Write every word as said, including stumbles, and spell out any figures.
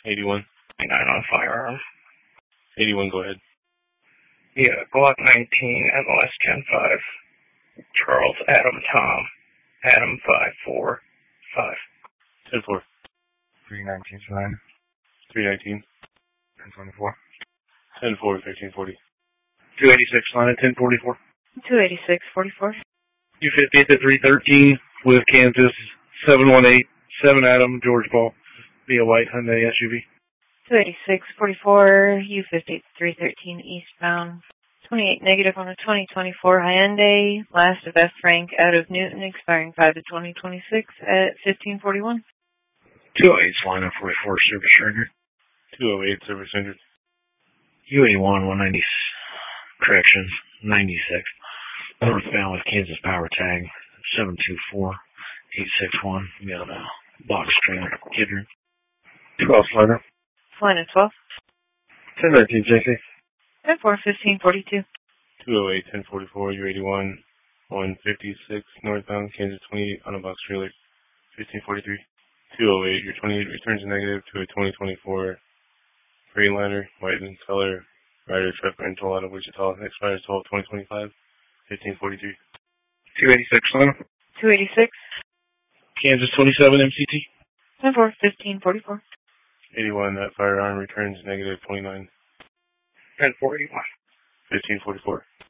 eighty-one. twenty-nine on firearm. eighty-one, go ahead. Yeah, Glock nineteen, M O S ten five. Charles Adam Tom. Adam five four five. ten four. three nineteen, nine. three nineteen. ten twenty-four. ten four, thirteen forty. two eighty-six, line at ten forty-four. two eighty-six, forty-four. two fiftieth at three thirteen with Kansas, seven one eight, seven Adam, George Paul, via white Hyundai S U V. two eighty-six, forty-four, U fifty, three thirteen eastbound. twenty-eight negative on a twenty twenty-four Hyundai, last of F rank out of Newton, expiring five to twenty twenty-six at fifteen forty-one. two oh eight, line at forty-four, service rendered. two oh eight, service rendered. U eighty-one, one ninety, corrections, ninety-six. Northbound with Kansas power tag, seven two four, eight six one. We got a box train, Kidron. twelve, Sliner. Line at twelve. ten nineteen, J C. ten four, fifteen forty-two. two oh eight, ten forty-four, U eighty-one, one fifty-six, northbound, Kansas twenty-eight on a box trailer, fifteen forty-three. two oh eight, your twenty-eight returns negative to a twenty twenty-four Freightliner, white in color, rider truck rental out of Wichita, expires twelve twenty twenty-five, fifteen forty-three. two eighty-six, Sliner. two eighty-six. Kansas twenty-seven, M C T. ten four, fifteen forty-four. eighty-one, that firearm returns negative twenty-nine, ten forty-one. fifteen forty-four.